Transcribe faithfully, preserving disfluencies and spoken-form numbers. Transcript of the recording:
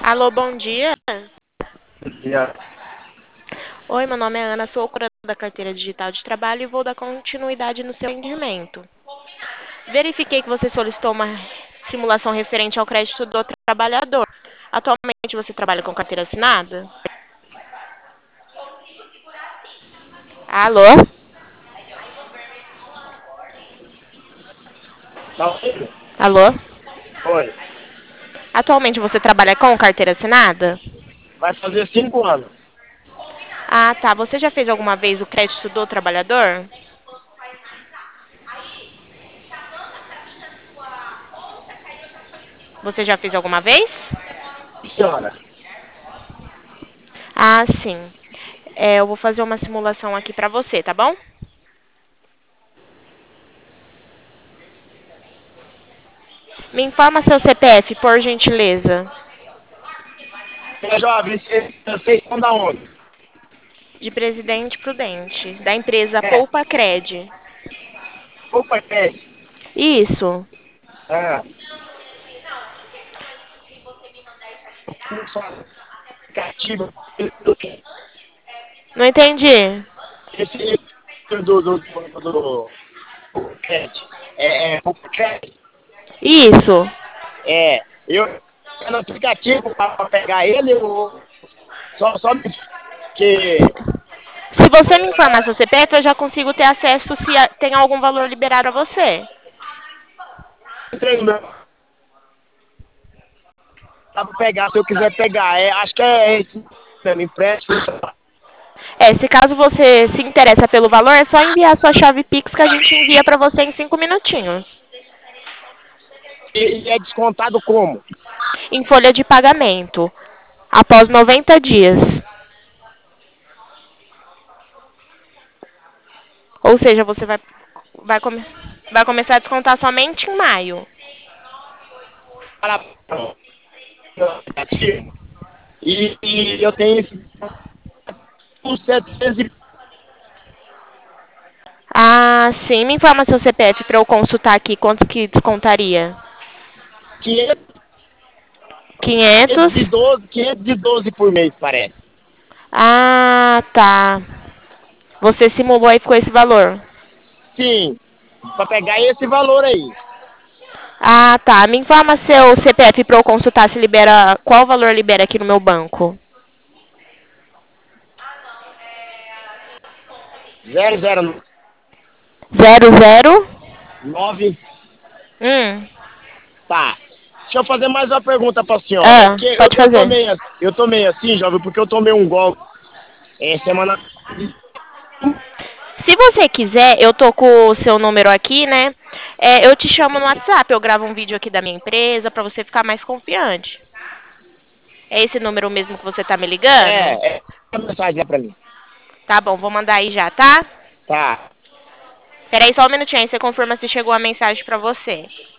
Alô, bom dia. dia. Oi, meu nome é Ana, sou curadora da carteira digital de trabalho e vou dar continuidade no seu atendimento. Verifiquei que você solicitou uma simulação referente ao crédito do trabalhador. Atualmente você trabalha com carteira assinada? Alô? Tá ouvindo? Alô? Oi. Atualmente você trabalha com carteira assinada? Vai fazer cinco anos. Ah, tá. Você já fez alguma vez o crédito do trabalhador? Você já fez alguma vez? Senhora, Ah, sim. É, eu vou fazer uma simulação aqui pra você, tá bom? Me informa seu C P F, por gentileza. é jovem, vocês vocês estão da onde? De Presidente Prudente, da empresa É, Poupa Cred. opa, pede. Isso. Ah, eu sou aplicativo do que? Não entendi. Esse do, do, do, do, do Cat. É, é, opa, Cat. Isso. É, eu no aplicativo para pegar ele, eu só, só me que Se você me informar seu C P F, eu já consigo ter acesso se a- tem algum valor liberado a você. entrei no meu para pegar, se eu quiser pegar. É, acho que é esse mesmo, empréstimo. É, se caso você se interessa pelo valor, é só enviar sua chave Pix que a gente envia pra você em cinco minutinhos. E, e é descontado como? Em folha de pagamento. Após noventa dias. Ou seja, você vai, vai, come- vai começar a descontar somente em maio. Para o aplicativo. E, e eu tenho esse por setecentos e Ah, sim. Me informa seu C P F para eu consultar aqui quanto que descontaria. quinhentos, Quinhentos. quinhentos e doze, quinhentos e doze por mês, parece. Ah, tá. Você simulou e ficou esse valor. Sim, para pegar esse valor aí. Ah, tá. Me informa seu C P F para eu consultar se libera. Qual valor libera aqui no meu banco? Zero zero Zero, zero. nove. Hum. Tá. Deixa eu fazer mais uma pergunta para a senhora. É Ah, porque eu, pode eu fazer. tomei, assim- eu tomei assim, jovem, porque eu tomei um golpe é, semana. Se você quiser, eu tô com o seu número aqui, né? É, eu te chamo no WhatsApp, eu gravo um vídeo aqui da minha empresa para você ficar mais confiante. É esse número mesmo que você tá me ligando? É, é uma mensagem lá para mim. Tá bom, vou mandar aí já, tá? Tá. Peraí só um minutinho aí, você confirma se chegou a mensagem pra você.